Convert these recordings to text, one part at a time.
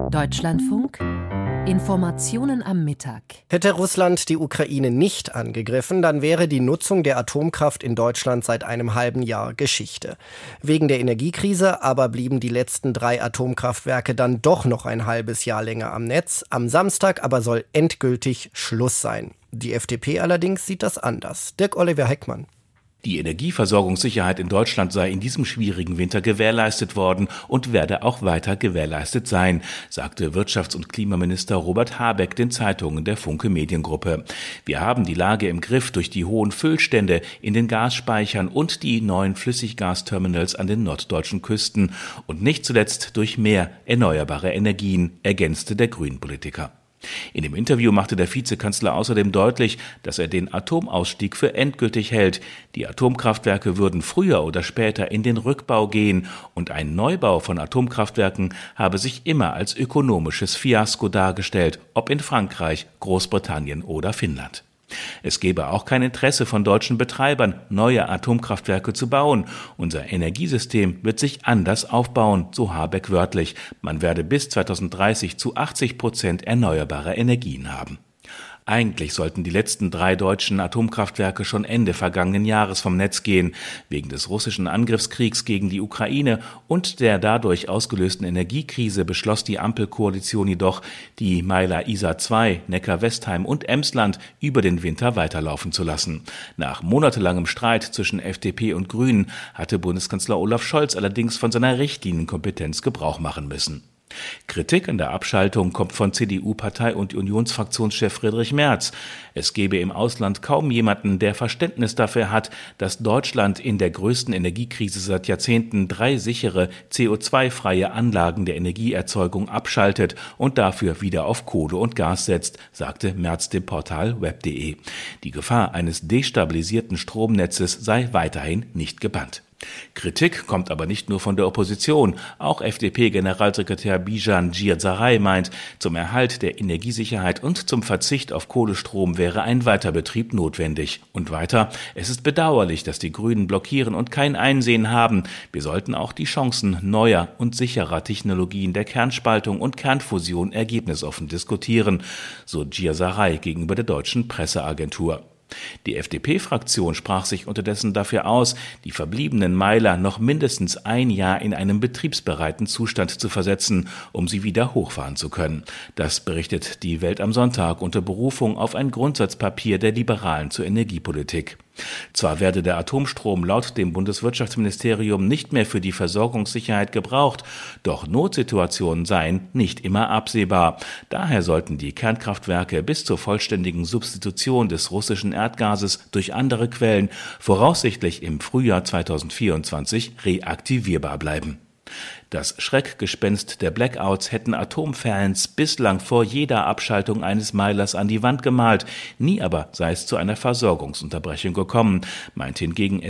Deutschlandfunk. Informationen am Mittag. Hätte Russland die Ukraine nicht angegriffen, dann wäre die Nutzung der Atomkraft in Deutschland seit einem halben Jahr Geschichte. Wegen der Energiekrise aber blieben die letzten 3 Atomkraftwerke dann doch noch ein halbes Jahr länger am Netz. Am Samstag aber soll endgültig Schluss sein. Die FDP allerdings sieht das anders. Dirk-Oliver Heckmann. Die Energieversorgungssicherheit in Deutschland sei in diesem schwierigen Winter gewährleistet worden und werde auch weiter gewährleistet sein, sagte Wirtschafts- und Klimaminister Robert Habeck den Zeitungen der Funke Mediengruppe. Wir haben die Lage im Griff durch die hohen Füllstände in den Gasspeichern und die neuen Flüssiggasterminals an den norddeutschen Küsten und nicht zuletzt durch mehr erneuerbare Energien, ergänzte der Grünen-Politiker. In dem Interview machte der Vizekanzler außerdem deutlich, dass er den Atomausstieg für endgültig hält. Die Atomkraftwerke würden früher oder später in den Rückbau gehen und ein Neubau von Atomkraftwerken habe sich immer als ökonomisches Fiasko dargestellt, ob in Frankreich, Großbritannien oder Finnland. Es gebe auch kein Interesse von deutschen Betreibern, neue Atomkraftwerke zu bauen. Unser Energiesystem wird sich anders aufbauen, so Habeck wörtlich. Man werde bis 2030 zu 80% erneuerbare Energien haben. Eigentlich sollten die letzten 3 deutschen Atomkraftwerke schon Ende vergangenen Jahres vom Netz gehen. Wegen des russischen Angriffskriegs gegen die Ukraine und der dadurch ausgelösten Energiekrise beschloss die Ampelkoalition jedoch, die Meiler Isar 2, Neckar-Westheim und Emsland über den Winter weiterlaufen zu lassen. Nach monatelangem Streit zwischen FDP und Grünen hatte Bundeskanzler Olaf Scholz allerdings von seiner Richtlinienkompetenz Gebrauch machen müssen. Kritik an der Abschaltung kommt von CDU-Partei- und Unionsfraktionschef Friedrich Merz. Es gebe im Ausland kaum jemanden, der Verständnis dafür hat, dass Deutschland in der größten Energiekrise seit Jahrzehnten 3 sichere, CO2-freie Anlagen der Energieerzeugung abschaltet und dafür wieder auf Kohle und Gas setzt, sagte Merz dem Portal web.de. Die Gefahr eines destabilisierten Stromnetzes sei weiterhin nicht gebannt. Kritik kommt aber nicht nur von der Opposition. Auch FDP-Generalsekretär Bijan Giazaray meint, zum Erhalt der Energiesicherheit und zum Verzicht auf Kohlestrom wäre ein Weiterbetrieb notwendig. Und weiter, es ist bedauerlich, dass die Grünen blockieren und kein Einsehen haben. Wir sollten auch die Chancen neuer und sicherer Technologien der Kernspaltung und Kernfusion ergebnisoffen diskutieren, so Giazaray gegenüber der deutschen Presseagentur. Die FDP-Fraktion sprach sich unterdessen dafür aus, die verbliebenen Meiler noch mindestens ein Jahr in einen betriebsbereiten Zustand zu versetzen, um sie wieder hochfahren zu können. Das berichtet die Welt am Sonntag unter Berufung auf ein Grundsatzpapier der Liberalen zur Energiepolitik. Zwar werde der Atomstrom laut dem Bundeswirtschaftsministerium nicht mehr für die Versorgungssicherheit gebraucht, doch Notsituationen seien nicht immer absehbar. Daher sollten die Kernkraftwerke bis zur vollständigen Substitution des russischen Erdgases durch andere Quellen voraussichtlich im Frühjahr 2024 reaktivierbar bleiben. Das Schreckgespenst der Blackouts hätten Atomfans bislang vor jeder Abschaltung eines Meilers an die Wand gemalt. Nie aber sei es zu einer Versorgungsunterbrechung gekommen, meint hingegen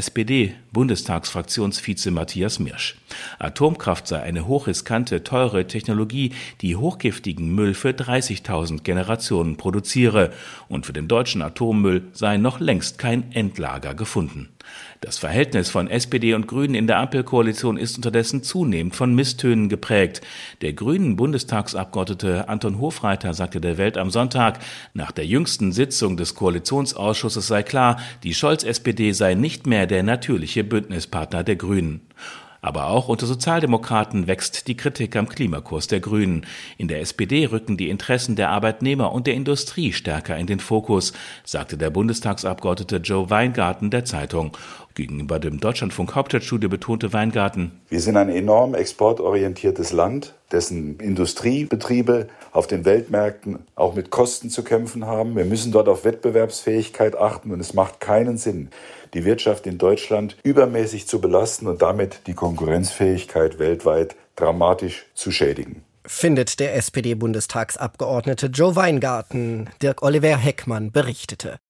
SPD-Bundestagsfraktionsvize Matthias Mirsch. Atomkraft sei eine hochriskante, teure Technologie, die hochgiftigen Müll für 30.000 Generationen produziere. Und für den deutschen Atommüll sei noch längst kein Endlager gefunden. Das Verhältnis von SPD und Grünen in der Ampelkoalition ist unterdessen zunehmend von Misstönen geprägt. Der grünen Bundestagsabgeordnete Anton Hofreiter sagte der Welt am Sonntag, nach der jüngsten Sitzung des Koalitionsausschusses sei klar, die Scholz-SPD sei nicht mehr der natürliche Bündnispartner der Grünen. Aber auch unter Sozialdemokraten wächst die Kritik am Klimakurs der Grünen. In der SPD rücken die Interessen der Arbeitnehmer und der Industrie stärker in den Fokus, sagte der Bundestagsabgeordnete Joe Weingarten der Zeitung. Gegenüber dem Deutschlandfunk Hauptstadtstudio betonte Weingarten: Wir sind ein enorm exportorientiertes Land, dessen Industriebetriebe auf den Weltmärkten auch mit Kosten zu kämpfen haben. Wir müssen dort auf Wettbewerbsfähigkeit achten und es macht keinen Sinn, die Wirtschaft in Deutschland übermäßig zu belasten und damit die Konkurrenzfähigkeit weltweit dramatisch zu schädigen. Findet der SPD-Bundestagsabgeordnete Joe Weingarten. Dirk-Oliver Heckmann berichtete.